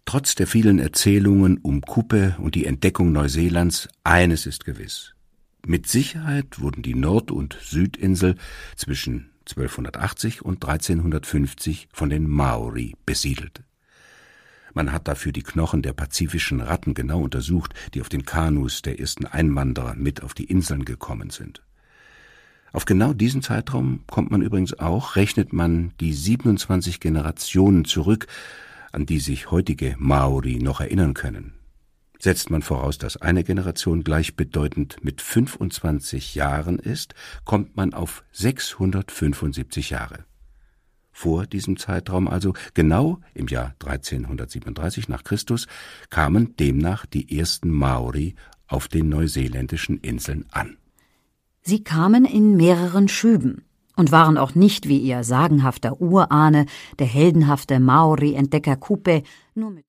Trotz der vielen Erzählungen um Kupe und die Entdeckung Neuseelands, eines ist gewiss. Mit Sicherheit wurden die Nord- und Südinsel zwischen 1280 und 1350 von den Maori besiedelt. Man hat dafür die Knochen der pazifischen Ratten genau untersucht, die auf den Kanus der ersten Einwanderer mit auf die Inseln gekommen sind. Auf genau diesen Zeitraum kommt man übrigens auch, rechnet man die 27 Generationen zurück, an die sich heutige Maori noch erinnern können. Setzt man voraus, dass eine Generation gleichbedeutend mit 25 Jahren ist, kommt man auf 675 Jahre. Vor diesem Zeitraum, also genau im Jahr 1337 nach Christus, kamen demnach die ersten Maori auf den neuseeländischen Inseln an. Sie kamen in mehreren Schüben und waren auch nicht wie ihr sagenhafter Urahne, der heldenhafte Maori-Entdecker Kupe, nur mit